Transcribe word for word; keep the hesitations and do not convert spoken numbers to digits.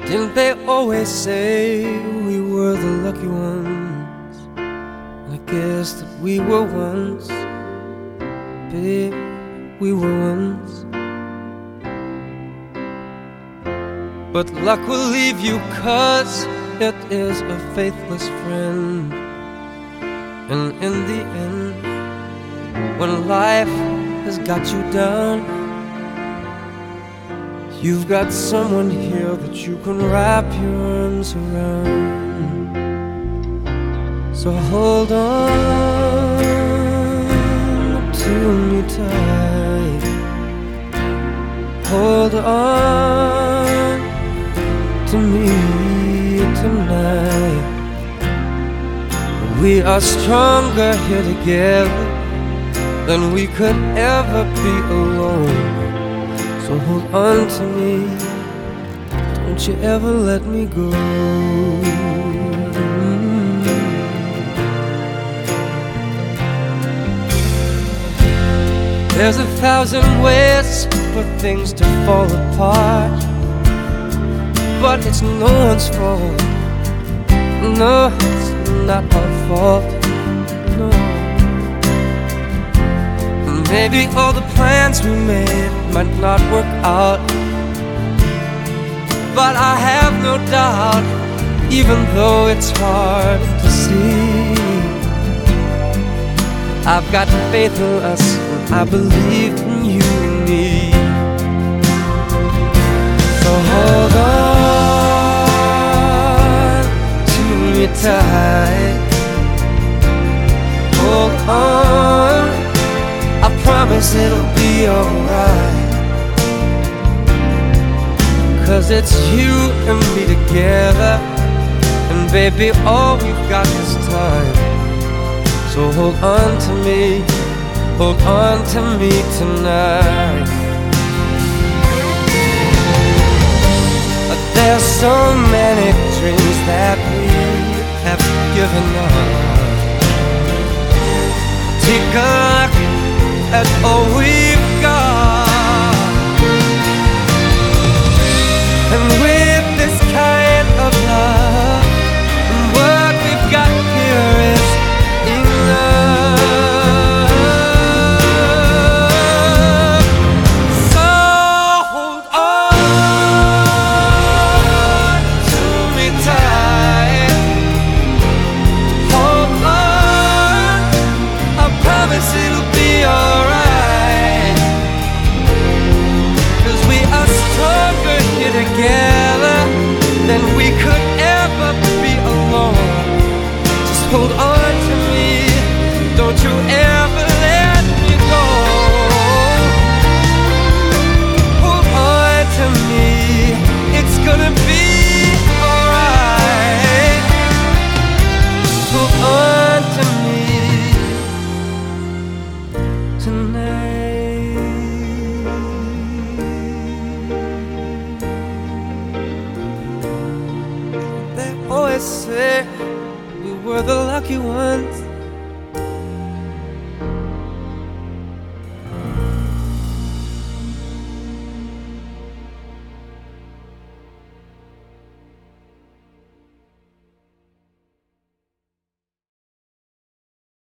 Didn't they always say we were the lucky ones? I guess that we were once, babe, we were once. But luck will leave you, 'cause it is a faithless friend. And in the end, when life has got you down, you've got someone here that you can wrap your arms around. So hold on to me tight. Hold on to me tonight. We are stronger here together than we could ever be alone. So hold on to me, don't you ever let me go. There's a thousand ways for things to fall apart, but it's no one's fault. No, it's not our fault. No. Maybe all the plans we made might not work out, but I have no doubt, even though it's hard to see, I've got faith in us, and I believe in you and me. So hold on to me tight. Hold on, I promise it'll be alright. 'Cause it's you and me together, and baby, all we've got is time. So hold on to me, hold on to me tonight. There's so many dreams that we have given up. Take a look at all we've got, and with this kind of love, what we've got here is enough. So hold on to me tight. Hold on, I promise it'll be alright. 'Cause we are stronger here together than we could ever be alone. Just hold on to me, don't you ever let me go. Hold on to me, it's gonna be alright. Hold on to me tonight. They always say we were the lucky ones.